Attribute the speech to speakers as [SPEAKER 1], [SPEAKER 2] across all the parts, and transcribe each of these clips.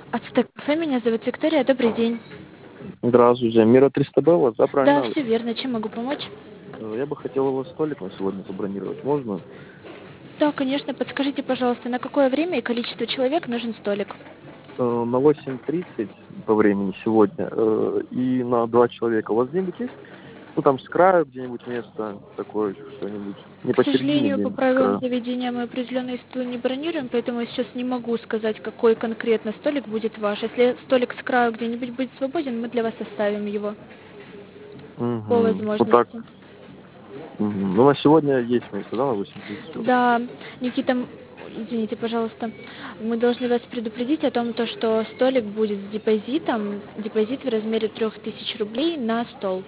[SPEAKER 1] Ацтек кафе, меня зовут Виктория, добрый день.
[SPEAKER 2] Здравствуйте. Мира 300Б у вас, да,
[SPEAKER 1] Да,
[SPEAKER 2] правильно адрес?
[SPEAKER 1] все верно, чем могу помочь?
[SPEAKER 2] Я бы хотел у вас столик на сегодня забронировать. Можно?
[SPEAKER 1] Да, конечно, подскажите, пожалуйста, на какое время и количество человек нужен столик?
[SPEAKER 2] На 8:30 по времени сегодня и на 2 человека. У вас где-нибудь есть? Ну, там с краю где-нибудь место такое, что-нибудь. Не
[SPEAKER 1] К
[SPEAKER 2] посередине,
[SPEAKER 1] сожалению, по
[SPEAKER 2] где-нибудь с
[SPEAKER 1] правилам
[SPEAKER 2] краю.
[SPEAKER 1] заведения мы определенные столы не бронируем, поэтому я сейчас не могу сказать, какой конкретно столик будет ваш. Если столик с краю где-нибудь будет свободен, мы для вас оставим его по
[SPEAKER 2] Вот так.
[SPEAKER 1] возможности.
[SPEAKER 2] Ну, на сегодня есть место, да, на 8:30 уже?
[SPEAKER 1] Да, Никита, извините, пожалуйста, мы должны вас предупредить о том, что столик будет с депозитом, депозит в размере 3000 рублей на стол.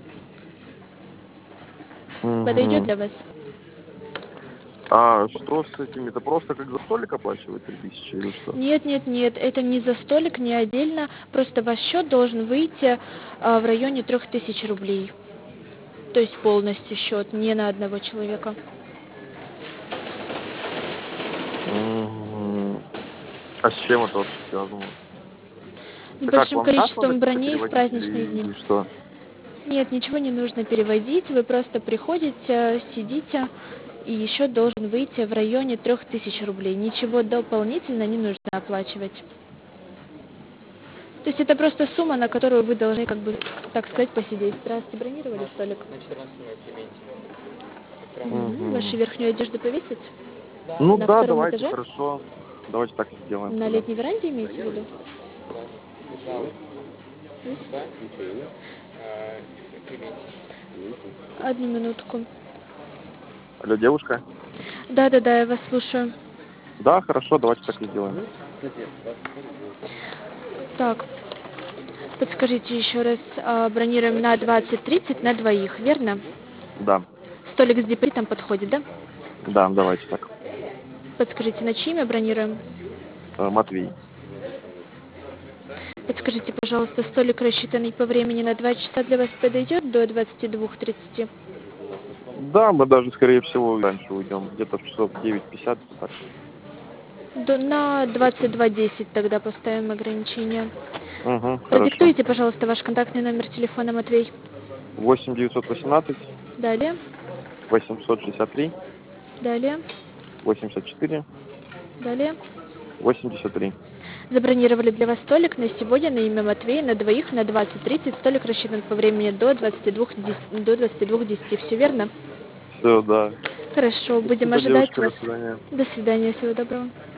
[SPEAKER 1] Подойдет
[SPEAKER 2] Мгм.
[SPEAKER 1] для вас?
[SPEAKER 2] А что с этим? Это просто как за столик оплачивать 3000 или что?
[SPEAKER 1] Нет, нет, нет, это не за столик, не отдельно, просто ваш счет должен выйти в районе 3000 рублей. То есть полностью счет, не на одного человека.
[SPEAKER 2] Мгм. А с чем это вообще связано?
[SPEAKER 1] С
[SPEAKER 2] Это как,
[SPEAKER 1] большим
[SPEAKER 2] вам касс надо
[SPEAKER 1] количеством
[SPEAKER 2] как-то
[SPEAKER 1] броней в
[SPEAKER 2] переводить
[SPEAKER 1] праздничные
[SPEAKER 2] или
[SPEAKER 1] дни.
[SPEAKER 2] что?
[SPEAKER 1] Нет, ничего не нужно переводить, вы просто приходите, сидите, и счет должен выйти в районе 3000 рублей. Ничего дополнительно не нужно оплачивать. То есть это просто сумма, на которую вы должны, как бы, так сказать, посидеть. Здравствуйте, бронировали столик? Вашу
[SPEAKER 2] Мгм.
[SPEAKER 1] верхнюю одежду повесить?
[SPEAKER 2] Ну
[SPEAKER 1] На
[SPEAKER 2] да,
[SPEAKER 1] втором
[SPEAKER 2] давайте,
[SPEAKER 1] этаже?
[SPEAKER 2] хорошо. Давайте так и сделаем
[SPEAKER 1] На
[SPEAKER 2] тогда.
[SPEAKER 1] летней веранде имеете в виду? Одну минутку.
[SPEAKER 2] Алло, девушка?
[SPEAKER 1] Да-да-да, я вас слушаю.
[SPEAKER 2] Да, хорошо, давайте так и сделаем.
[SPEAKER 1] Так, подскажите еще раз, бронируем на 20:30 на двоих, верно?
[SPEAKER 2] Да,
[SPEAKER 1] Столик с депозитом подходит, да?
[SPEAKER 2] да, давайте так.
[SPEAKER 1] Подскажите, на чье имя бронируем?
[SPEAKER 2] Матвей.
[SPEAKER 1] Подскажите, пожалуйста, столик, рассчитанный по времени на 2 часа, для вас подойдет до 22:30?
[SPEAKER 2] Да, мы даже, скорее всего, раньше уйдем. Где-то в часов 9:50, так.
[SPEAKER 1] На 22:10 тогда поставим ограничение.
[SPEAKER 2] Угу, хорошо.
[SPEAKER 1] Продиктуйте, пожалуйста, ваш контактный номер телефона, Матвей.
[SPEAKER 2] 8 918
[SPEAKER 1] Далее,
[SPEAKER 2] 863
[SPEAKER 1] далее,
[SPEAKER 2] 84
[SPEAKER 1] далее.
[SPEAKER 2] 83.
[SPEAKER 1] Забронировали для вас столик на сегодня на имя Матвея на двоих на 20:30. Столик рассчитан по времени до 22:10. Все верно?
[SPEAKER 2] Все, да.
[SPEAKER 1] Хорошо, будем
[SPEAKER 2] Спасибо,
[SPEAKER 1] ожидать
[SPEAKER 2] девушка, до
[SPEAKER 1] вас.
[SPEAKER 2] свидания.
[SPEAKER 1] До свидания, всего доброго.